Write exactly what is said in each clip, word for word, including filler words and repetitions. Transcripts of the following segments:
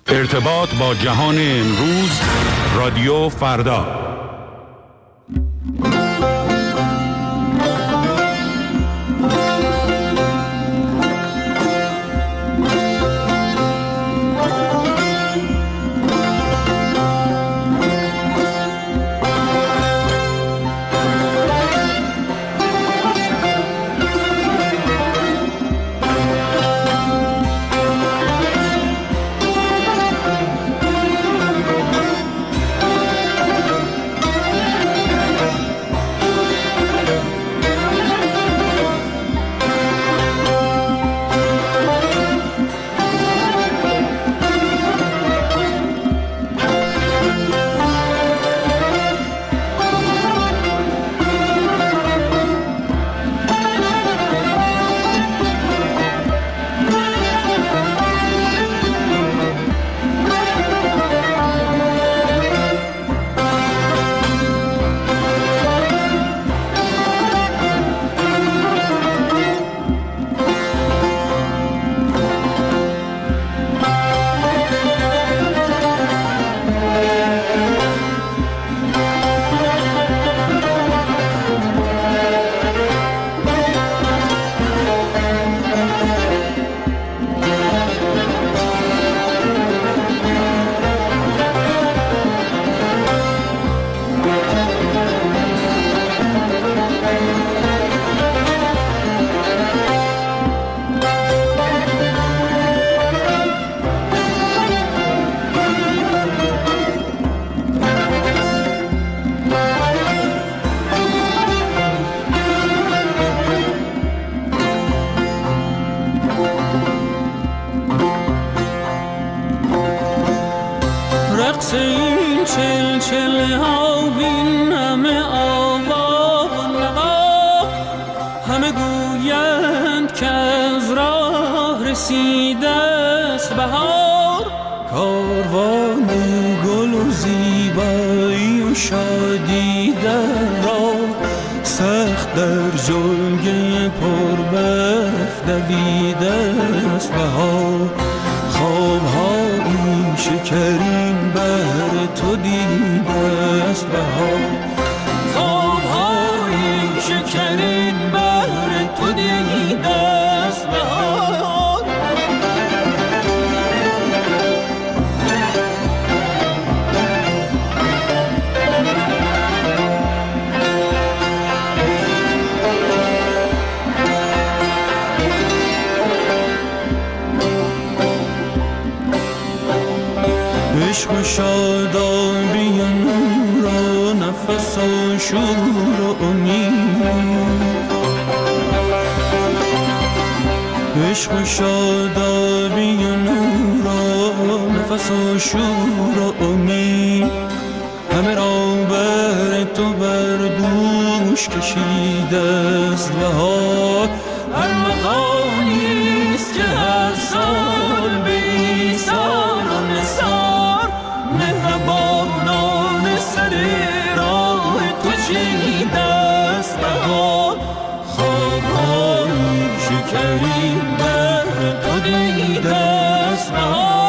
ارتباط با جهان امروز، رادیو فردا. عشق و شادابی و نور و نفس و شور و امید، عشق و شادابی و نور و نفس و شور و امید، همه را بر تو بر دوش کشیده است بهار. هر مقامیست که هر سال به ایثار و نثار مهربانان سر راه تو چیده است بهار. خواب‌های شکری بر تو دیده است بهار.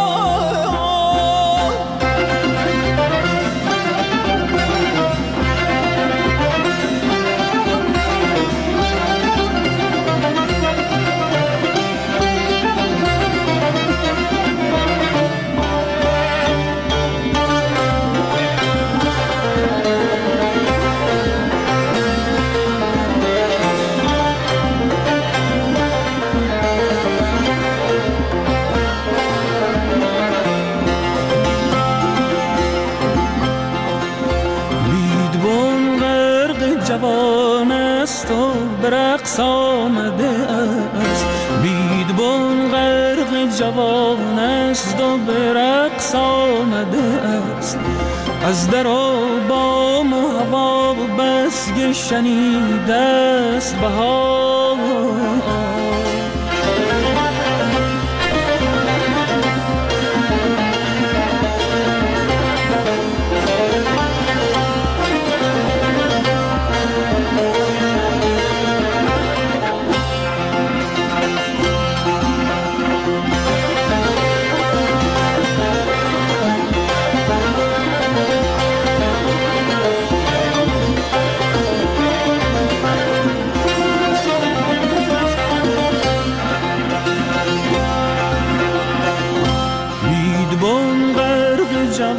جوان است و به رقص آمده است، بیدبان غرق جوان است و به رقص آمده است. از در و بام و هوا بس که شنیده است بهار.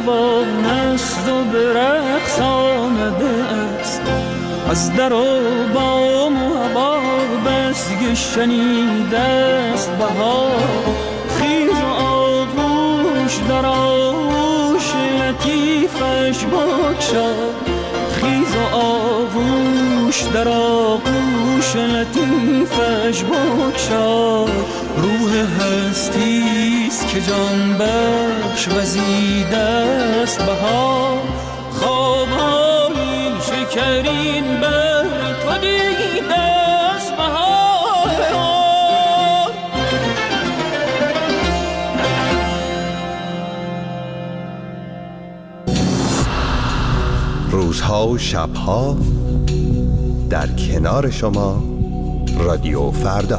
جوان است و به رقص آمده است، از در و بام و هوا بسگ شنیده است بهار. خیز و آغوش در آغوش لطیفش بگشا، خیز و آغوش در آغوش لطیفش بگشا. روح هستیست که جان بخش وزیده است بهار، خوابهای شکرین بر تو دیده است بهار. روزها و شبها در کنار شما رادیو فردا.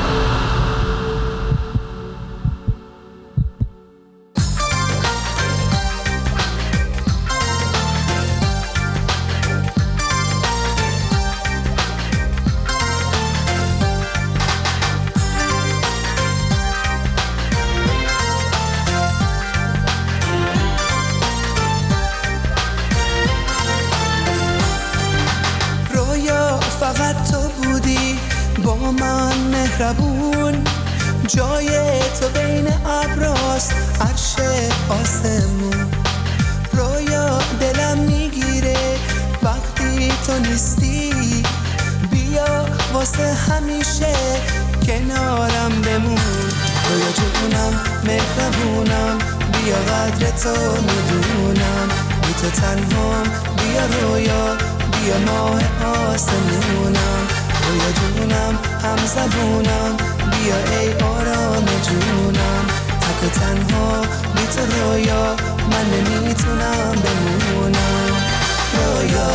جای تو بین ابراست عرش آسمون، رویا دلم میگیره وقتی تو نیستی. بیا واسه همیشه کنارم بمون، رویا جونم مهربونم، بیا قدر تو میدونم. بی تو تنهام بیا رویا، بیا ماه آسمونم. رویا جونم هم زبونم، بیا ای آرام جونم. تک و تنها بی تو رویا من نمیتونم بمونم. رویا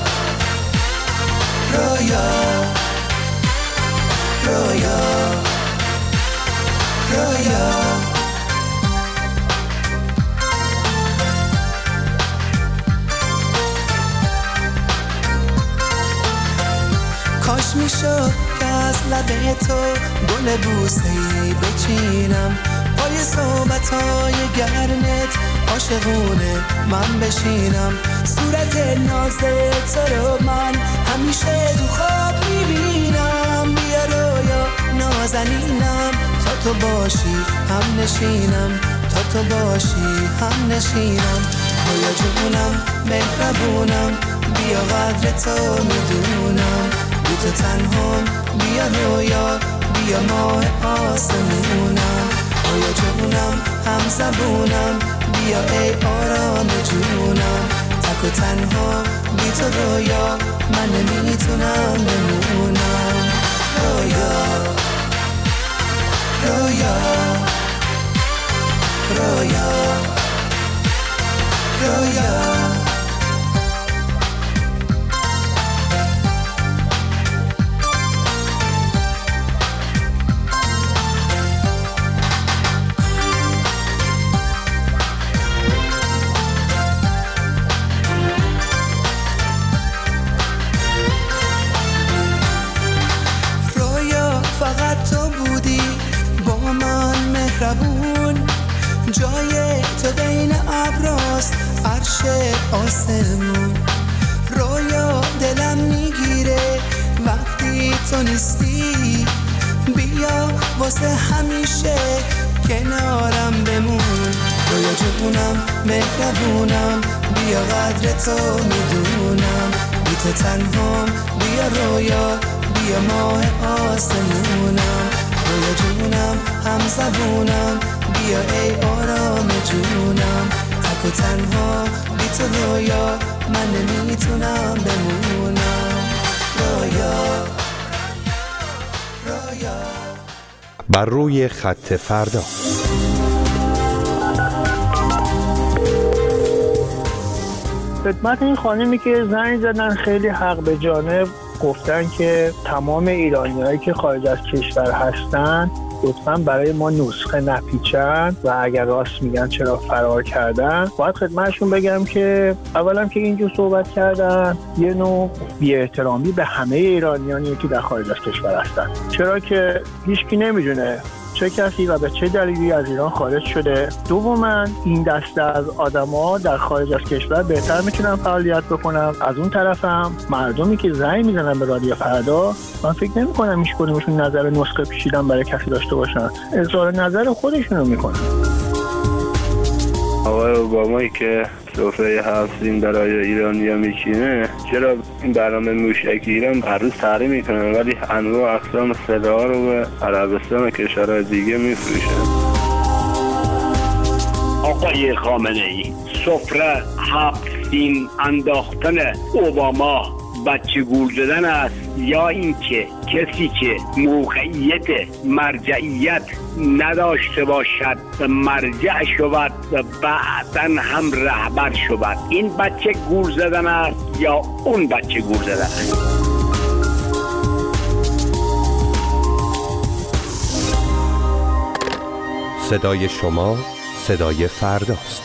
رویا رویا رویا کاش میشد که از لبه تو گل بوسه‌ای بچینم، پای صحبت‌های گرمت عاشقونه من بشینم. صورت ناز تو رو من همیشه تو خواب میبینم. بیا رویا نازنینم، تا تو باشی هم نشینم، تا تو باشی هم نشینم. رویا جونم مهربونم، بیا قدر تو میدونم. بی تو تنهام بیا رویا، بیا ماه آسمونم. رویا جونم هم زبونم، بیا ای آرام جونم. تک و تنها بی تو رویا من نمیتونم بمونم. رویا رویا رویا رویا جای تو بین ابراست عرش آسمون. رویا دلم میگیره وقتی تو نیستی. بیا واسه همیشه کنارم بمون. رویا جونم مهربونم، بیا قدر تو میدونم. بی تو تنهام بیا رویا، بیا ماه آسمونم. رویا جونم هم زبونم، بیا ای آرام جونم. تک و تنها بی تو رویا من نمیتونم بمونم. رویا رویا بر روی خط فردا. خدمت این خانمی که زنگ زدن خیلی حق به جانب گفتن که تمام ایرانیایی که خارج از کشور هستن لطفاً برای ما نسخه نپیچن و اگر راست میگن چرا فرار کردن. باید خدمتشون بگم که اولا که اینجور صحبت کردن یه نوع بی‌احترامی به همه ایرانیانی که در خارج از کشور هستن، چرا که هیچکی نمیدونه چه کسی و به چه دلیلی از ایران خارج شده. دوما این دسته از آدما در خارج از کشور بهتر میتونن فعالیت بکنن. از اون طرفم مردمی که زنگ میزنن به رادیو فردا، من فکر نمی‌کنم هیچ کدومشون نظر نسخه پیچیدن برای کسی داشته باشن، اظهار نظر خودشونو میکنن. آقای اوبامایی که سفره هفت برای ایرانی‌ها میچینه، چرا این برنامه موشکی ایران هر روز تحریم میکنن ولی انواع اقسام سلاح رو به عربستان و کشورهای دیگه میفروشن؟ آقای خامنه‌ای، سفره هفت سین انداختن اوباما بچه گول زدن است یا اینکه کسی که موقعیت مرجعیت نداشته باشد مرجع شود و بعداً هم رهبر شود؟ این بچه گول زدن است یا اون بچه گول زدن است؟ صدای شما صدای فرداست.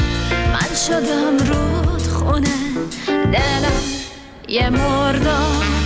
یه مرداد